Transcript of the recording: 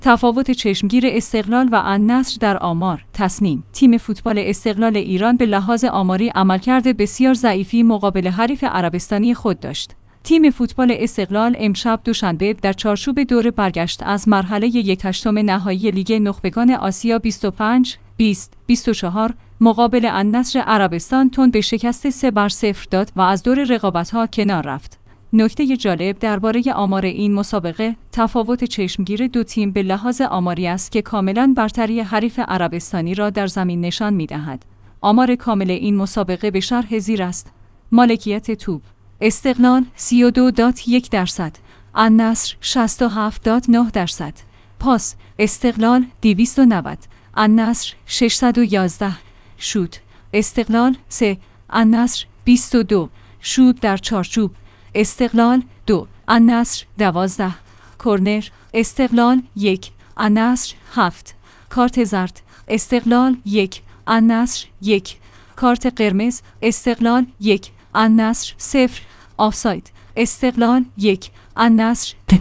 تفاوت چشمگیر استقلال و النصر در آمار. تصمیم: تیم فوتبال استقلال ایران به لحاظ آماری عملکرد بسیار ضعیفی مقابل حریف عربستانی خود داشت. تیم فوتبال استقلال امشب دوشنبه در چارچوب دور برگشت از مرحله 1/8 نهایی لیگ نخبگان آسیا 25-20-24 مقابل النصر عربستان تند به شکست 3-0 داد و از دور رقابت‌ها کنار رفت. نکته جالب درباره آمار این مسابقه تفاوت چشمگیر دو تیم به لحاظ آماری است که کاملاً برتری حریف عربستانی را در زمین نشان می‌دهد. آمار کامل این مسابقه به شرح زیر است: مالکیت توپ: استقلال 32.1%، النصر 67.9%. پاس: استقلال 290، النصر 611. شوت: استقلال 3، النصر 22. شوت در چارچوب: استقلال 2، النصر 12. کرنر: استقلال 1، النصر 7. کارت زرد: استقلال 1، النصر 1. کارت قرمز: استقلال 1، النصر 0. آفساید: استقلال 1، النصر